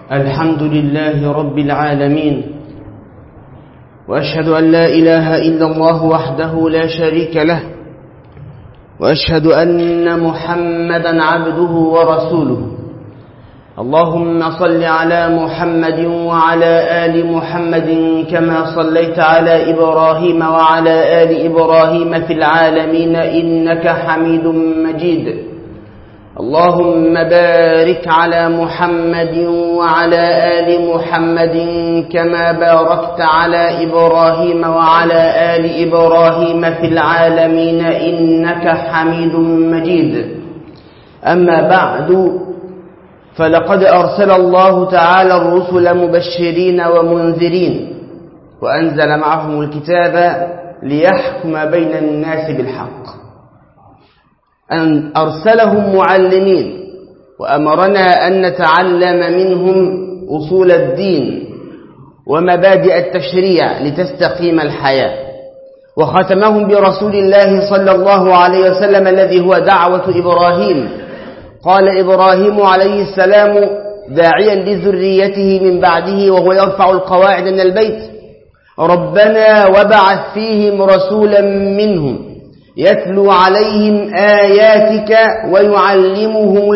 الحمد لله رب العالمين، وأشهد أن لا إله إلا الله وحده لا شريك له، وأشهد أن محمدا عبده ورسوله. اللهم صل على محمد وعلى آل محمد كما صليت على إبراهيم وعلى آل إبراهيم في العالمين إنك حميد مجيد. اللهم بارك على محمد وعلى آل محمد كما باركت على إبراهيم وعلى آل إبراهيم في العالمين إنك حميد مجيد. أما بعد، فلقد أرسل الله تعالى الرسل مبشرين ومنذرين، وأنزل معهم الكتاب ليحكم بين الناس بالحق. أن أرسلهم معلمين، وأمرنا أن نتعلم منهم أصول الدين ومبادئ التشريع لتستقيم الحياة، وختمهم برسول الله صلى الله عليه وسلم الذي هو دعوة إبراهيم. قال إبراهيم عليه السلام داعيا لذريته من بعده وهو يرفع القواعد من البيت: ربنا وابعث فيهم رسولا منهم يتلو عليهم آياتك ويعلمهم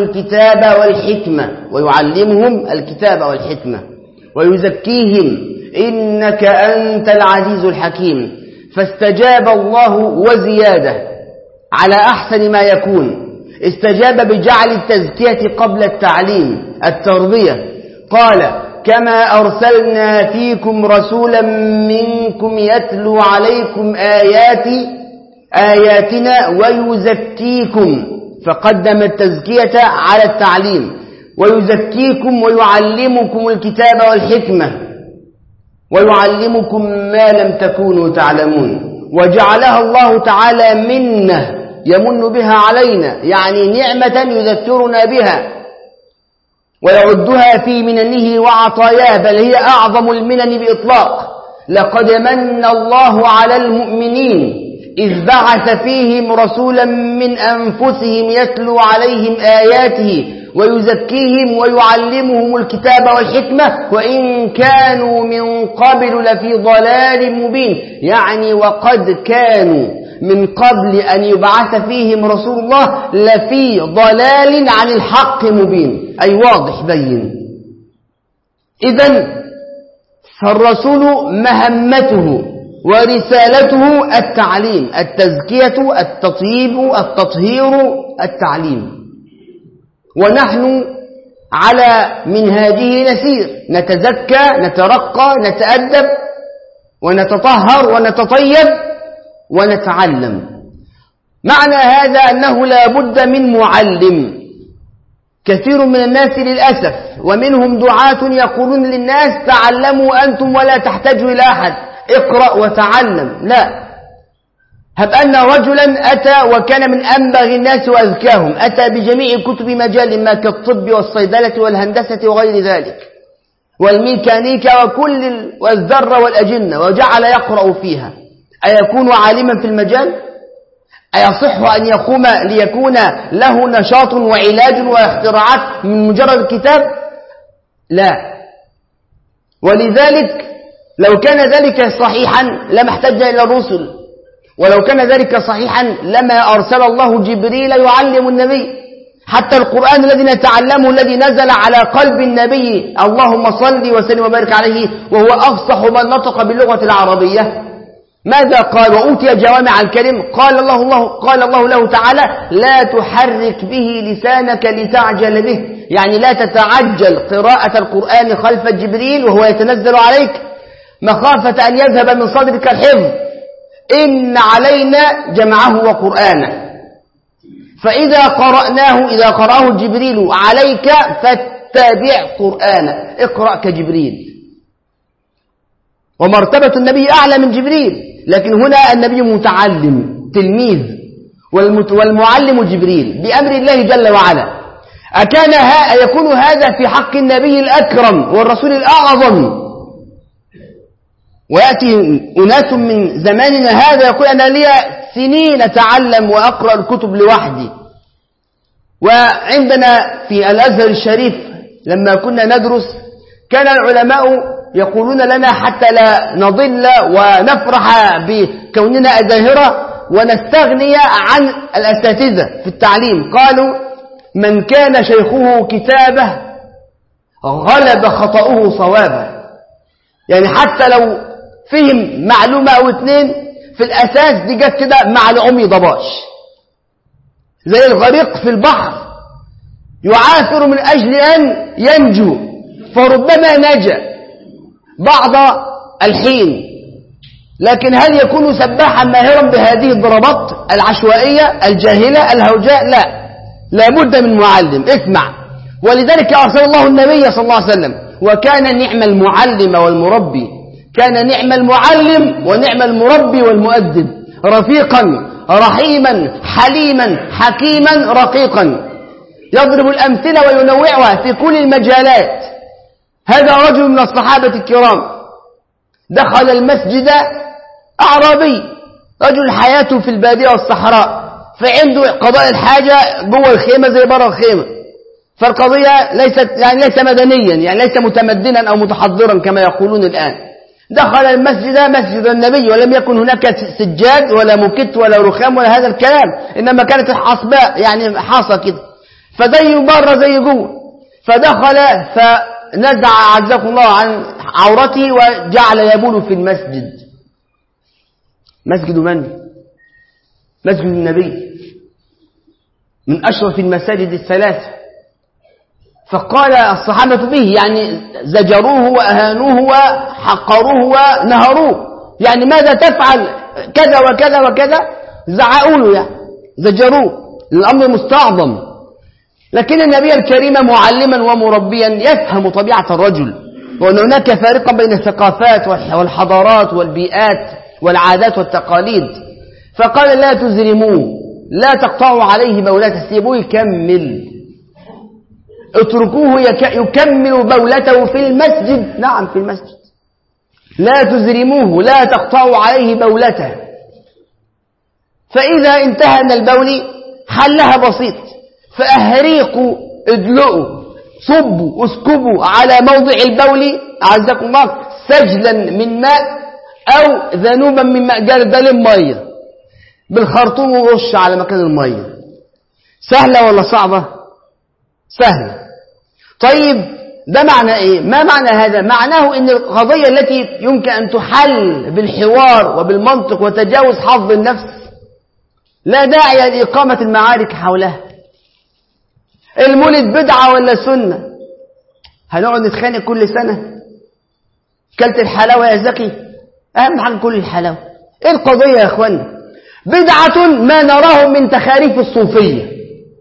الكتاب والحكمة ويزكيهم إنك أنت العزيز الحكيم. فاستجاب الله وزيادة على أحسن ما يكون. استجاب بجعل التزكية قبل التعليم، التربية. قال: كما أرسلنا فيكم رسولا منكم يتلو عليكم آياتنا ويزكيكم، فقدم التزكية على التعليم. ويزكيكم ويعلمكم الكتاب والحكمة ويعلمكم ما لم تكونوا تعلمون. وجعلها الله تعالى منة يمن بها علينا، يعني نعمة يذكرنا بها ويعدها في مننه وعطاياه، بل هي أعظم المنن بإطلاق. لقد من الله على المؤمنين إذ بعث فيهم رسولا من أنفسهم يتلو عليهم آياته ويزكيهم ويعلمهم الكتاب والحكمة وإن كانوا من قبل لفي ضلال مبين. يعني وقد كانوا من قبل أن يبعث فيهم رسول الله لفي ضلال عن الحق مبين، أي واضح بين. إذن فالرسول مهمته ورسالته التعليم، التزكية، التطيب، التطهير، التعليم. ونحن على منهاجه نسير، نتزكى، نترقى، نتأدب ونتطهر ونتطيب ونتعلم. معنى هذا أنه لا بد من معلم. كثير من الناس للأسف ومنهم دعاة يقولون للناس: تعلموا أنتم ولا تحتاجوا إلى أحد، اقرأ وتعلم. لا، هب أن رجلا أتى وكان من أنبغ الناس وأذكاهم، أتى بجميع كتب مجال ما كالطب والصيدلة والهندسة وغير ذلك والميكانيكا والذرة والأجنة، وجعل يقرأ فيها، أيكون عالما في المجال؟ أيصح أن ليكون له نشاط وعلاج واختراعات من مجرد الكتاب؟ لا. ولذلك لو كان ذلك صحيحا لما احتاجنا إلى الرسل، ولو كان ذلك صحيحا لما أرسل الله جبريل يعلم النبي. حتى القرآن الذي نتعلمه الذي نزل على قلب النبي، اللهم صل وسلم وبارك عليه، وهو أفصح من نطق باللغة العربية، ماذا قال؟ وأوتي جوامع الكلم. قال الله له تعالى: لا تحرك به لسانك لتعجل به، يعني لا تتعجل قراءة القرآن خلف جبريل وهو يتنزل عليك مخافة أن يذهب من صدرك الحفظ. إن علينا جمعه وقرآنه، فإذا قرأه جبريل عليك فاتبع قرآنه، اقرأ كجبريل. ومرتبة النبي أعلى من جبريل، لكن هنا النبي متعلم تلميذ، والمعلم جبريل بأمر الله جل وعلا. يكون هذا في حق النبي الأكرم والرسول الأعظم؟ ويأتي أناس من زماننا هذا يقول: أنا لي سنين أتعلم وأقرأ الكتب لوحدي. وعندنا في الأزهر الشريف لما كنا ندرس كان العلماء يقولون لنا حتى لا نضل ونفرح بكوننا أزاهرة ونستغني عن الأساتذة في التعليم، قالوا من كان شيخه كتابه غلب خطأه صوابه. يعني حتى لو فهم معلومة أو اتنين في الأساس دي جت كده مع العمي ضباش، زي الغريق في البحر يعافر من أجل أن ينجو فربما نجا بعض الحين، لكن هل يكون سباحا ماهرا بهذه الضربات العشوائية الجاهلة الهوجاء؟ لا بد من معلم. اسمع، ولذلك أرسل الله النبي صلى الله عليه وسلم، وكان نعم المعلم والمربي، كان نعم المعلم ونعم المربي والمؤدب، رفيقا رحيما حليما حكيما رقيقا، يضرب الأمثلة وينوعها في كل المجالات. هذا رجل من الصحابة الكرام دخل المسجد أعرابي، رجل حياته في البادية والصحراء، فعنده قضاء الحاجة جوه الخيمة زي برا الخيمة، فالقضية ليس مدنيا، يعني ليس متمدنا أو متحضرا كما يقولون الآن. دخل المسجد مسجد النبي ولم يكن هناك سجاد ولا مكت ولا رخام ولا هذا الكلام، إنما كانت الحصباء يعني حاصة كده، فزي بره زي جوه. فدخل فنزع عزكم الله عن عورته وجعل يبول في المسجد. مسجد من؟ مسجد النبي، من أشرف المساجد الثلاثة. فقال الصحابة به، يعني زجروه وأهانوه وحقروه ونهروه، يعني ماذا تفعل كذا وكذا وكذا، زعقوا له يعني زجروه، الأمر مستعظم. لكن النبي الكريم معلما ومربيا يفهم طبيعة الرجل، وأن هناك فارقا بين الثقافات والحضارات والبيئات والعادات والتقاليد. فقال لا تزرموه، لا تقطعوا عليه بولته، سيبوه يكمل، اتركوه يكمل بولته في المسجد. نعم في المسجد. لا تزرموه، لا تقطعوا عليه بولته. فإذا انتهى من البول حلها بسيط، فأهريقوا ادلقوا صبوا اسكبوا على موضع البول عزكم الله سجلا من ماء أو ذنوبا من ماء جردل مية بالخرطوم ورش على مكان المية. سهلة ولا صعبة؟ سهلة. طيب ده معنى ايه؟ ما معنى هذا؟ معناه ان القضية التي يمكن ان تحل بالحوار وبالمنطق وتجاوز حظ النفس لا داعي لإقامة المعارك حولها. المولد بدعة ولا سنة؟ هنقعد نتخانق كل سنة؟ كلت الحلاوة يا زكي؟ أهم حاجة كل الحلاوة. إيه القضية يا أخوانا؟ بدعة ما نراه من تخاريف الصوفية،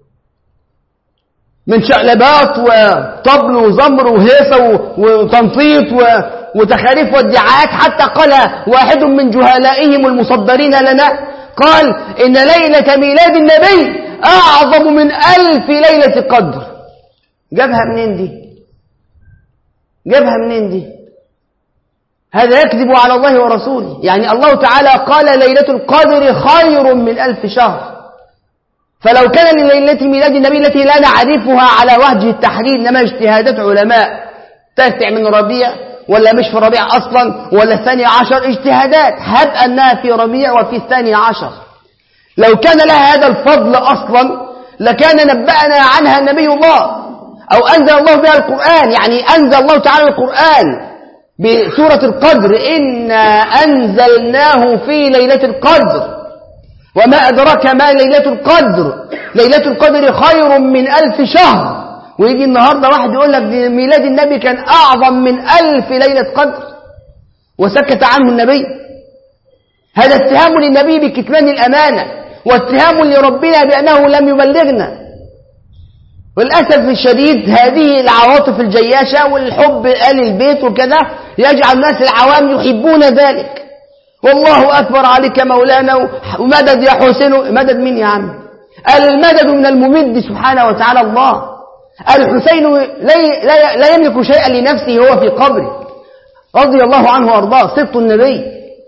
من شقلبات وطبل وزمر وهيصة وتنطيط وتخاريف وادعاءات. حتى قال واحد من جهلائهم المصدرين لنا، قال إن ليلة ميلاد النبي أعظم من 1000 ليلة قدر. جابها منين دي؟ جابها منين دي؟ هذا يكذب على الله ورسوله. يعني الله تعالى قال ليلة القدر خير من 1000 شهر. فلو كان لليلة ميلاد النبي التي لا نعرفها على وجه التحديد، إنما اجتهادات علماء، تاسع من ربيع ولا مش في ربيع أصلا ولا 12، اجتهادات، هب أنها في ربيع وفي 12. لو كان لها هذا الفضل أصلا لكان نبأنا عنها النبي الله، أو أنزل الله بها القرآن. يعني أنزل الله تعالى القرآن بسورة القدر، إنا أنزلناه في ليلة القدر وما أدراك ما ليلة القدر، ليلة القدر خير من 1000 شهر. ويجي النهاردة واحد يقول لك ميلاد النبي كان أعظم من 1000 ليلة قدر وسكت عنه النبي. هذا اتهام للنبي بكتمان الأمانة، واتهام لربنا بأنه لم يبلغنا. والأسف الشديد هذه العواطف الجياشة والحب آل البيت وكذا يجعل الناس العوام يحبون ذلك. والله أكبر عليك مولانا ومدد يا حسين. مدد مين يا عم؟ المدد من الممد سبحانه وتعالى الله. الحسين لا يملك شيئا لنفسه، هو في قبره رضي الله عنه وارضاه، سبط النبي.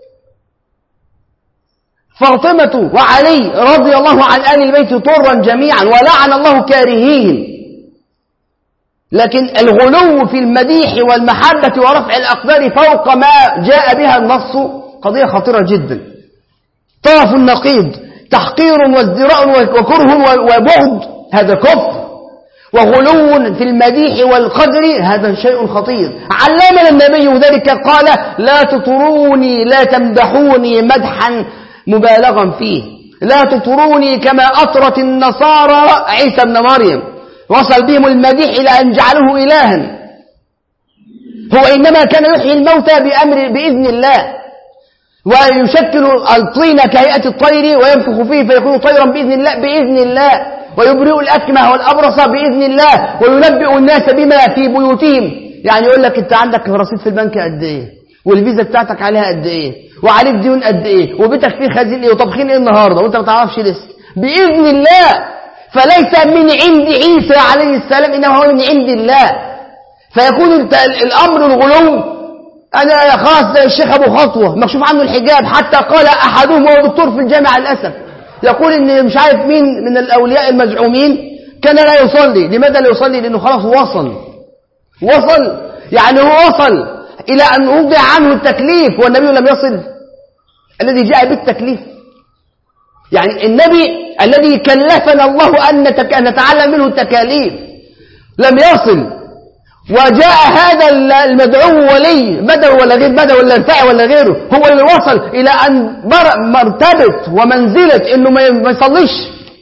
فاطمة وعلي رضي الله عن آل البيت طرا جميعا، ولعن الله كارهيهم. لكن الغلو في المديح والمحبة ورفع الأقدار فوق ما جاء بها النص قضية خطيرة جدا. طرف النقيض تحقير وازدراء وكره وبغض، هذا كفر، وغلو في المديح والقدر هذا شيء خطير. علمنا النبي ذلك قال: لا تطروني، لا تمدحوني مدحا مبالغا فيه، لا تطروني كما أطرت النصارى عيسى ابن مريم، وصل بهم المديح إلى أن جعله إلها. هو إنما كان يحيي الموتى بإذن الله، ويشكل الطين كهيئة الطير وينفخ فيه فيكون طيرا بإذن الله، ويبرئ الأكمه والأبرص بإذن الله، وينبئ الناس بما في بيوتهم. يعني يقول لك أنت عندك رصيد في البنك قد إيه، والفيزا بتاعتك عليها قد إيه، وعليك ديون قد إيه، وبيتك فيه خزين إيه، وطبخين إيه النهاردة وأنت ما تعرفش لسه، بإذن الله. فليس من عند عيسى عليه السلام، إنما هو من عند الله. فيكون الأمر الغلو. أنا خاص الشيخ أبو خطوة مكشوف عنه الحجاب، حتى قال أحدهم وهو دكتور في الجامعة للأسف، يقول إن مش عارف مين من الأولياء المزعومين كان لا يصلي. لماذا لا يصلي؟ لأنه خلاص وصل، يعني هو وصل إلى أن وضع عنه التكليف، والنبي لم يصل الذي جاء بالتكليف. يعني النبي الذي كلفنا الله أن نتعلم منه التكاليف لم يصل، وجاء هذا المدعو ولي بدر ولا غير بدر ولا رفاعي ولا غيره هو اللي وصل إلى أن مرتبة ومنزلة إنه ما يصليش.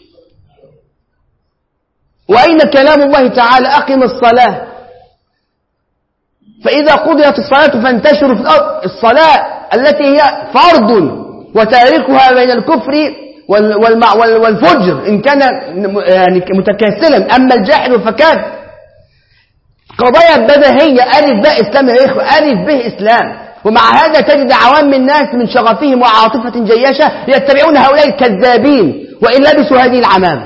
وأين كلام الله تعالى: أقم الصلاة فإذا قضيت الصلاة فانتشروا في الأرض. الصلاة التي هي فرض وتاركها بين الكفر والفجر إن كان يعني متكاسلا، أما الجاحد فكاد. قضايا بديهية، ألف باء إسلام يا إخوة، ألف به إسلام. ومع هذا تجد عوام الناس من شغفهم وعاطفة جياشة يتبعون هؤلاء الكذابين وإن لبسوا هذه العمامة.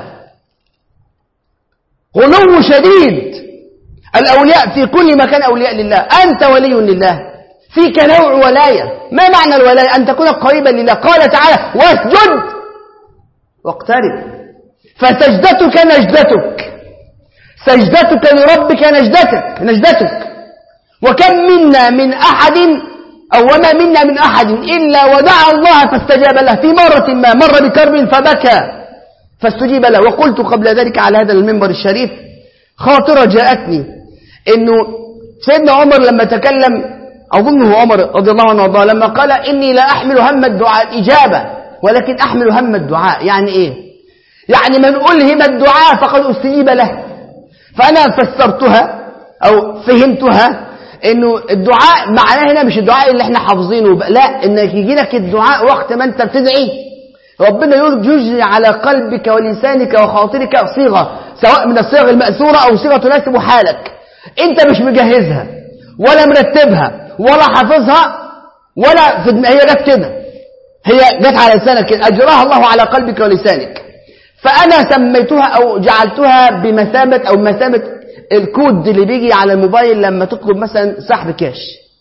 غلو شديد. الأولياء في كل مكان أولياء لله، أنت ولي لله، فيك نوع ولاية. ما معنى الولاية؟ أن تكون قريبا لله. قال تعالى: واسجد واقترب. فسجدتك نجدتك، سجدتك لربك نجدتك. وكم منا من أحد أو وما منا من أحد إلا ودعا الله فاستجاب له. في مرة ما مر بكرب فبكى فاستجيب له. وقلت قبل ذلك على هذا المنبر الشريف خاطرة جاءتني، إنه سيدنا عمر لما تكلم، أظنه عمر رضي الله عنه وارضاه، لما قال: إني لا أحمل هم الدعاء الإجابة ولكن أحمل هم الدعاء. يعني إيه؟ يعني من ألهم الدعاء فقد استجيب له. فأنا فسرتها أو فهمتها إنه الدعاء معناه هنا مش الدعاء اللي احنا حافظينه، لا، إنك يجي لك الدعاء وقت ما أنت بتدعي ربنا يجري على قلبك ولسانك وخاطرك صيغة، سواء من الصيغ المأثورة أو صيغة تناسب حالك، أنت مش مجهزها ولا مرتبها ولا حافظها ولا هي جت كده، هي جت على لسانك كده، أجراها الله على قلبك ولسانك. فأنا سميتها أو جعلتها بمثابة أو مثابة الكود اللي بيجي على الموبايل لما تطلب مثلا سحب كاش،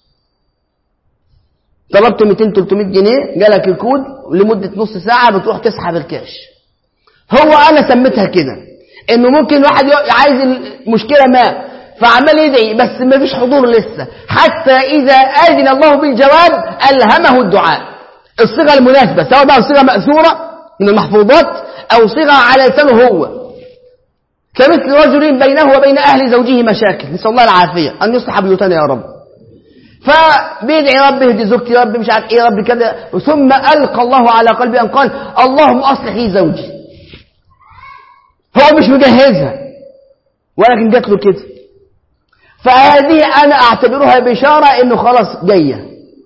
طلبت 200-300 جنيه جالك الكود لمدة نص ساعة بتروح تسحب الكاش. هو أنا سميتها كده، إنه ممكن واحد عايز المشكلة ما فعمال يدعي بس ما فيش حضور لسه، حتى إذا أذن الله بالجواب ألهمه الدعاء الصيغة المناسبة، سواء بقى صيغة مأثورة من المحفوظات أو صيغة على لسانه هو، كمثل رجل بينه وبين أهل زوجه مشاكل، نسأل الله العافية أن يصلح بيوتنا يا رب، فبيدعي رب اهدي زوجتي، رب مش عارف ايه، رب كذا، ثم ألقى الله على قلبي أن قال: اللهم أصلح لي زوجي. هو مش مجهزها ولكن جات له كده. فهذه أنا أعتبرها بشارة إنه خلاص جاية.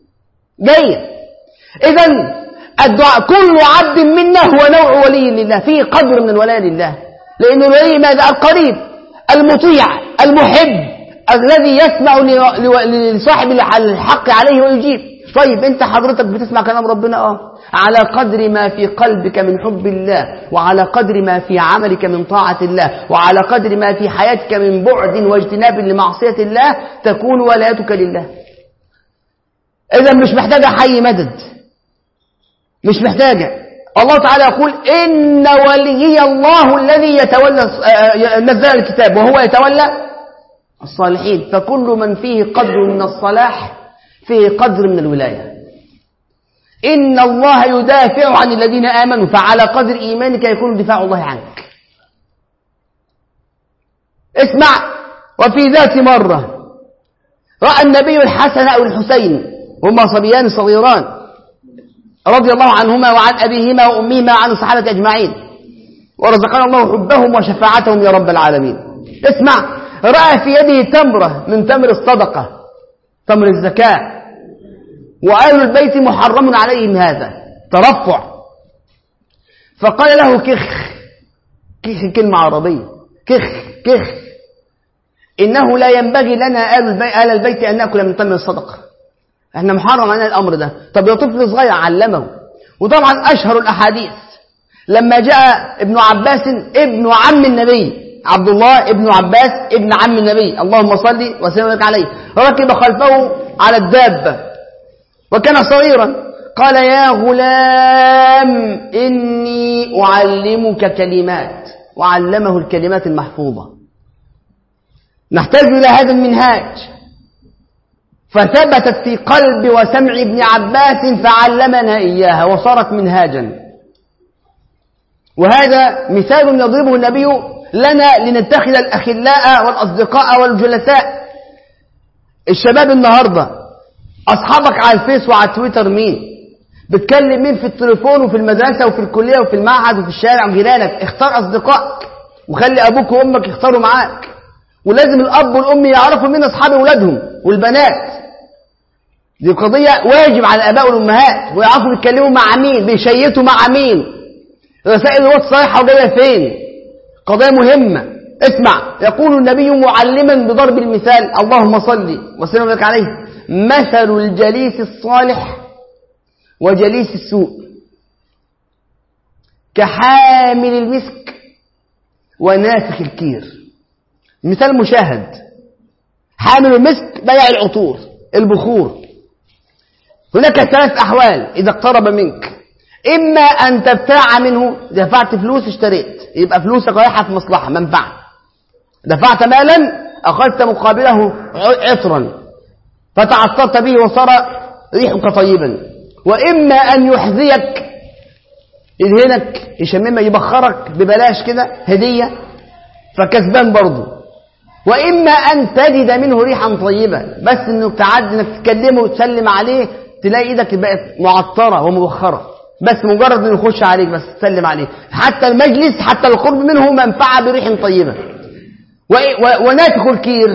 إذن الدعاء كل عبد منا هو نوع ولي لله، فيه قدر من الولاء لله، لأن الولي ماذا؟ القريب المطيع المحب الذي يسمع لصاحب الحق عليه ويجيب. طيب أنت حضرتك بتسمع كلام ربنا على قدر ما في قلبك من حب الله، وعلى قدر ما في عملك من طاعة الله، وعلى قدر ما في حياتك من بعد واجتناب لمعصية الله تكون ولايتك لله. إذا مش محتاجة حي مدد، مش محتاجة. الله تعالى يقول: إن وليي الله الذي يتولى نزل الكتاب وهو يتولى الصالحين، فكل من فيه قدر من الصلاح فيه قدر من الولاية. إن الله يدافع عن الذين آمنوا، فعلى قدر إيمانك يكون دفاع الله عنك. اسمع، وفي ذات مرة رأى النبي الحسن أو الحسين، هما صبيان صغيران رضي الله عنهما وعن أبيهما وأمهما وعن الصحابة أجمعين، ورزقنا الله حبهم وشفاعتهم يا رب العالمين. اسمع، رأى في يده تمرة من تمر الصدقة، تمر الزكاة، وآل البيت محرم عليهم هذا، ترفع. فقال له كخ، كخ كلمة عربية، كخ كخ، إنه لا ينبغي لنا آل البيت أن نأكل من تمر الصدقة، احنا محرم علينا الأمر ده. طب يا طفل صغير علمه. وطبعا أشهر الأحاديث لما جاء ابن عباس ابن عم النبي، عبد الله ابن عباس ابن عم النبي اللهم صل وسلم عليه، ركب خلفه على الدابة وكان صغيرا، قال يا غلام إني أعلمك كلمات، وعلمه الكلمات المحفوظة. نحتاج إلى هذا المنهاج، فثبتت في قلب وسمع ابن عباس فعلمنا إياها وصارت منهاجا. وهذا مثال يضربه النبي لنا لنتخذ الأخلاء والأصدقاء والجلساء. الشباب النهاردة أصحابك على الفيس وعلى تويتر مين؟ بتكلم مين في التليفون وفي المدرسة وفي الكلية وفي المعهد وفي الشارع وجيرانك؟ اختار أصدقائك وخلي أبوك وأمك يختاروا معاك. ولازم الأب والأم يعرفوا مين أصحاب أولادهم والبنات، دي قضية واجب على الآباء والأمهات، ويعرفوا بيتكلموا مع مين، بيشيتوا مع مين، رسائل الواتس صالحة وجاية فين، قضية مهمة. اسمع، يقول النبي معلما بضرب المثال اللهم صل وسلم عليه: مثل الجليس الصالح وجليس السوء كحامل المسك ونافخ الكير. مثال مشاهد، حامل المسك بيع العطور البخور. هناك ثلاث أحوال إذا اقترب منك: إما أن تبتاع منه، دفعت فلوس اشتريت، يبقى فلوسك رايحة في مصلحة منفعة، دفعت مالا أخذت مقابله عطرا فتعطرت به وصار ريحك طيبا. وإما أن يحذيك، يدهنك يشممك يبخرك ببلاش كده هدية فكسبان برضه. وإما أن تجد منه ريحا طيبة، بس إنك تعدي إنك تكلمه وتسلم عليه تلاقي إيدك بقت معطرة ومبخرة، بس مجرد إنه يخش عليك بس تسلم عليه. حتى المجلس حتى القرب منه منفعة بريح طيبة. ونافخ الكير،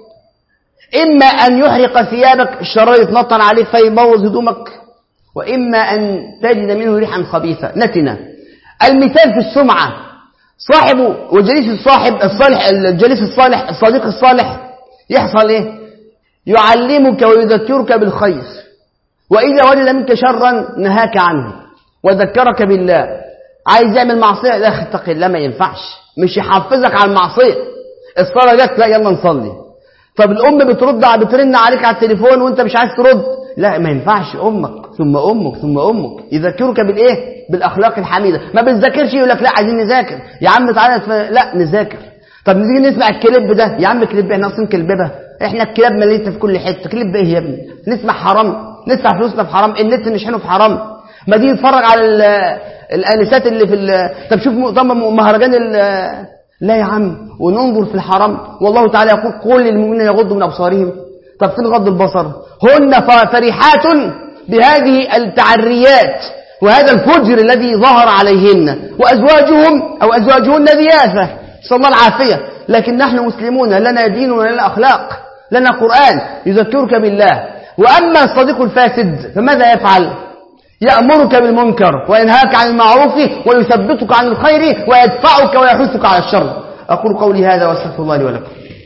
إما أن يحرق ثيابك، الشرار يتنطن عليك فيبوظ هدومك، وإما أن تجد منه ريحا خبيثة نتنة. المثال في السمعة، صاحبه وجليس الصاحب الصالح، الجليس الصالح الصديق الصالح يحصل إيه؟ يعلمك ويذكرك بالخير، وإذا وجد منك شرا نهاك عنه وذكرك بالله. عايز يعمل معصية، لا اتق الله، ما ينفعش، مش يحفزك على المعصية. الصلاة جت، لا يلا نصلي. طب الأم بترن عليك على التليفون وانت مش عايز ترد، لا ما ينفعش، أمك ثم أمك ثم أمك. يذكرك بالإيه؟ بالأخلاق الحميدة. ما بتذاكرش يقول لك لا عايزين نذاكر يا عم تعالى لا نذاكر. طب نيجي نسمع الكليب ده، يا عم كليب احنا اصلا كلببه، احنا الكلاب مليتنا في كل حته، كليب ايه يا ابني؟ نسمع حرام، ندفع فلوسنا في حرام، النت نشحنه في حرام. ما دي نتفرج على الانسات اللي في طب شوف مؤتمر مهرجان لا يا عم، وننظر في الحرام. والله تعالى يقول قل للمؤمنين يغضوا من ابصارهم. طب فين غض البصر؟ هن فرحات بهذه التعريات وهذا الفجر الذي ظهر عليهن، وازواجهم او ازواجهن ذياثه، صلى الله العافيه. لكن نحن مسلمون، لنا دين ولنا اخلاق، لنا قرآن يذكرك بالله. واما الصديق الفاسد فماذا يفعل؟ يأمرك بالمنكر وينهاك عن المعروف ويثبتك عن الخير ويدفعك ويحثك على الشر. أقول قولي هذا واستغفر الله لي ولكم.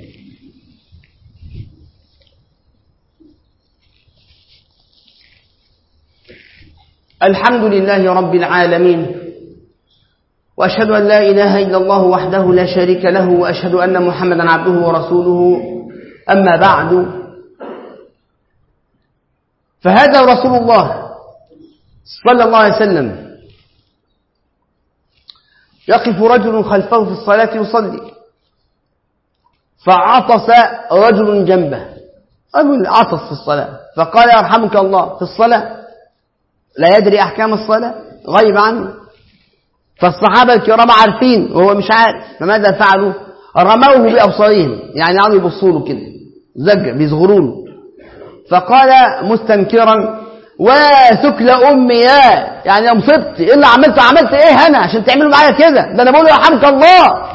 الحمد لله رب العالمين، وأشهد أن لا إله إلا الله وحده لا شريك له، وأشهد أن محمدا عبده ورسوله. أما بعد، فهذا رسول الله صلى الله عليه وسلم يقف رجل خلفه في الصلاة يصلي، فعطس رجل جنبه، رجل عطس في الصلاة، فقال يرحمك الله في الصلاة، لا يدري أحكام الصلاة، غيب عنه. فالصحابة الكرام عارفين وهو مش عارف، فماذا فعلوا؟ رموه بأبصارهم، يعني قعدوا يبصوا له كده زجر بيصغروا له. فقال مستنكرا وثكل أمي يعني يا مصيبتي، إيه اللي عملت إيه أنا عشان تعملوا معايا كده؟ ده أنا بقول يرحمك الله.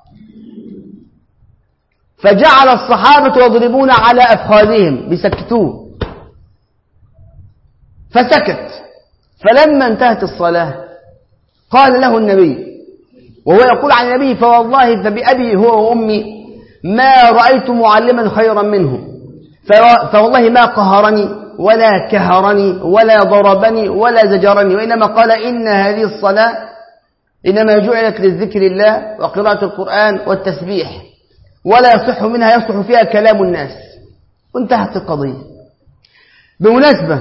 فجعل الصحابة يضربون على أفخاذهم بيسكتوه، فسكت. فلما انتهت الصلاة قال له النبي، وهو يقول عن النبي فوالله فبأبي هو وأمي ما رأيت معلما خيرا منه، فوالله ما قهرني ولا كهرني ولا ضربني ولا زجرني، وإنما قال إن هذه الصلاة إنما جعلت للذكر الله وقراءة القرآن والتسبيح، ولا يصح منها يصح فيها كلام الناس. وانتهت القضية. بمناسبة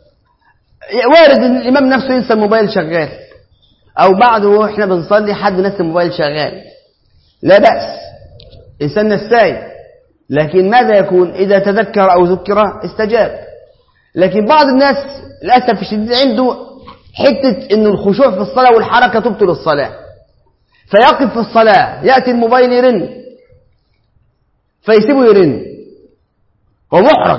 وارد ان الإمام نفسه ينسى الموبايل شغال، أو بعده وإحنا بنصلي حد نسى الموبايل شغال، لا بأس، إنسان نساي، لكن ماذا يكون إذا تذكر أو ذكر استجاب. لكن بعض الناس للأسف الشديد عنده حتة إنه الخشوع في الصلاة والحركة تبطل الصلاة، فيقف في الصلاة يأتي الموبايل يرن فيسيبه يرن، ومحرج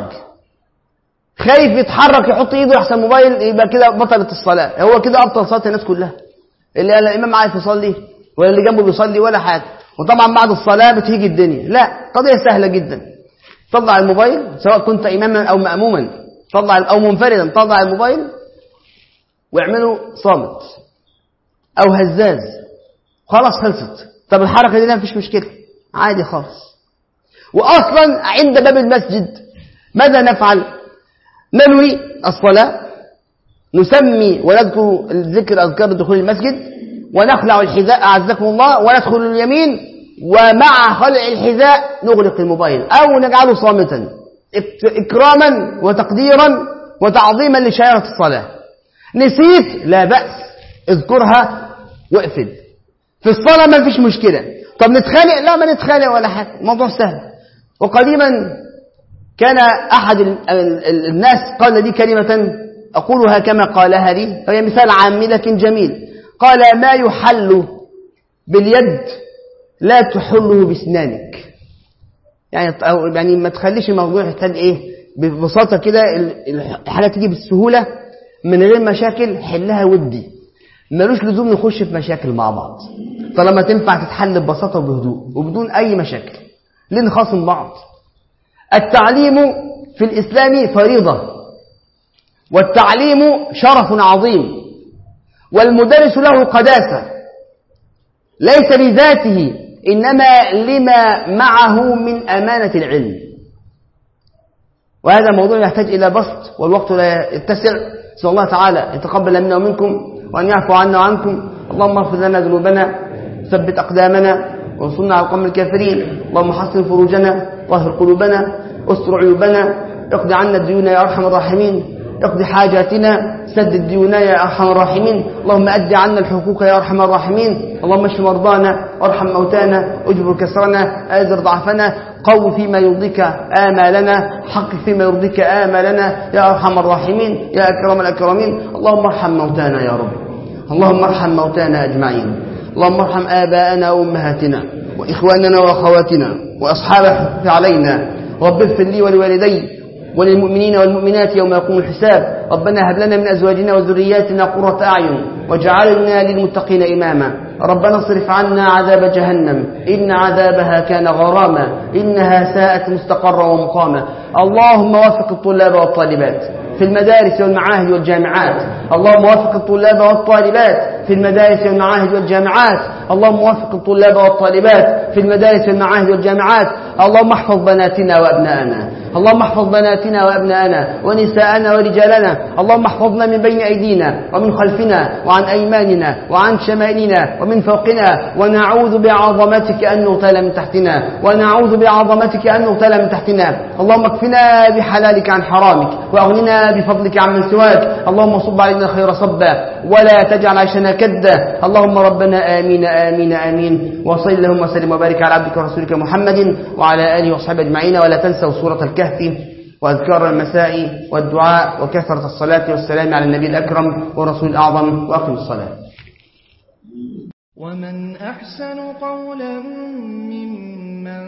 خايف يتحرك يحط ايده يحسن الموبايل يبقى كده بطلت الصلاة. هو كده أبطل صلاة الناس كلها، اللي الإمام عايز يصلي ولا اللي جنبه بيصلي ولا حاجة. وطبعا بعد الصلاة بتيجي الدنيا، لا، قضية سهلة جدا. طلع الموبايل سواء كنت إماما أو مأموما، أو منفردا، طلع الموبايل واعمله صامت أو هزاز، خلاص خلصت. طب الحركة دي لا مفيش مشكلة، عادي خالص. وأصلا عند باب المسجد ماذا نفعل؟ ننوي الصلاة، نسمي ونذكر الذكر أذكار دخول المسجد، ونخلع الحذاء أعزكم الله، وندخل اليمين، ومع خلع الحذاء نغلق الموبايل أو نجعله صامتا إكراما وتقديرا وتعظيما لشعيرة الصلاة. نسيت لا بأس، اذكرها واقفل. في الصلاة ما فيش مشكلة. طب نتخانق؟ لا، ما نتخانق ولا حاجة، الموضوع سهل. وقديما كان أحد الناس قال لي كلمة أقولها كما قالها لي، هي مثال عام لكن جميل. قال ما يحل باليد لا تحله بسنانك. يعني ما تخليش الموضوع يحتاج ايه ببساطة كده، الحاجة تيجي بالسهولة من غير مشاكل، حلها ودي، ملوش لزوم نخش في مشاكل مع بعض طالما تنفع تتحل ببساطة وبهدوء وبدون أي مشاكل. ليه نخاصم بعض؟ التعليم في الإسلام فريضة، والتعليم شرف عظيم، والمدرس له قداسة ليس لذاته، إنما لما معه من أمانة العلم. وهذا موضوع يحتاج إلى بسط والوقت لا يتسع. نسأل الله تعالى يتقبل منا ومنكم وأن يعفو عنا وعنكم. اللهم اغفر لنا ذنوبنا، ثبت أقدامنا، وانصرنا على القوم الكافرين. اللهم حسن فروجنا، طهر قلوبنا، استر عيوبنا، اقض عنا الديون يا أرحم الراحمين، اقض حاجاتنا، سدد ديوننا يا أرحم الراحمين. اللهم أدي عنا الحقوق يا أرحم الراحمين. اللهم اشف مرضانا، وارحم موتانا، اجبر كسرنا، آزر ضعفنا، قو فيما يرضيك آمالنا، حقق فيما يرضيك آمالنا يا أرحم الراحمين يا أكرم الأكرمين. اللهم ارحم موتانا يا رب، اللهم ارحم موتانا أجمعين. اللهم ارحم آباءنا وأمهاتنا وإخواننا وأخواتنا وأصحاب الحقوق علينا. رب اغفر لي ولوالدي وللمؤمنين والمؤمنات يوم يقوم الحساب. ربنا هب لنا من أزواجنا وذرياتنا قرة أعين واجعلنا للمتقين إماما. ربنا اصرف عنا عذاب جهنم إن عذابها كان غراما إنها ساءت مستقرا ومقاما. اللهم وفق الطلاب والطالبات في المدارس والمعاهد والجامعات. اللهم وفق الطلاب والطالبات في المدارس والمعاهد والجامعات. اللهم وفق الطلاب والطالبات في المدارس والمعاهد والجامعات. اللهم احفظ بناتنا وأبناءنا، اللهم احفظ بناتنا وأبناءنا ونساءنا ورجالنا. اللهم احفظنا من بين أيدينا ومن خلفنا وعن أيماننا وعن شمالنا ومن فوقنا، ونعوذ بعظمتك أن نغتال من تحتنا، ونعوذ بعظمتك أن نغتال من تحتنا. اللهم اكفنا بحلالك عن حرامك، وأغننا بفضلك عمن سواك. اللهم صب علينا خير صبا ولا تجعل عيشنا كدا. اللهم ربنا آمين آمين آمين. وصل اللهم وسلم وبارك وبارك على عبدك ورسولك محمد وعلى آله وصحبه أجمعين. ولا تنسوا سورة الكهف وأذكار المساء والدعاء وكثرة الصلاة والسلام على النبي الأكرم ورسول الأعظم. وأقم الصلاة. ومن أحسن قولا ممن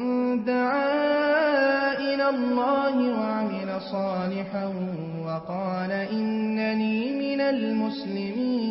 دعا إلى الله وعمل صالحا وقال إنني من المسلمين.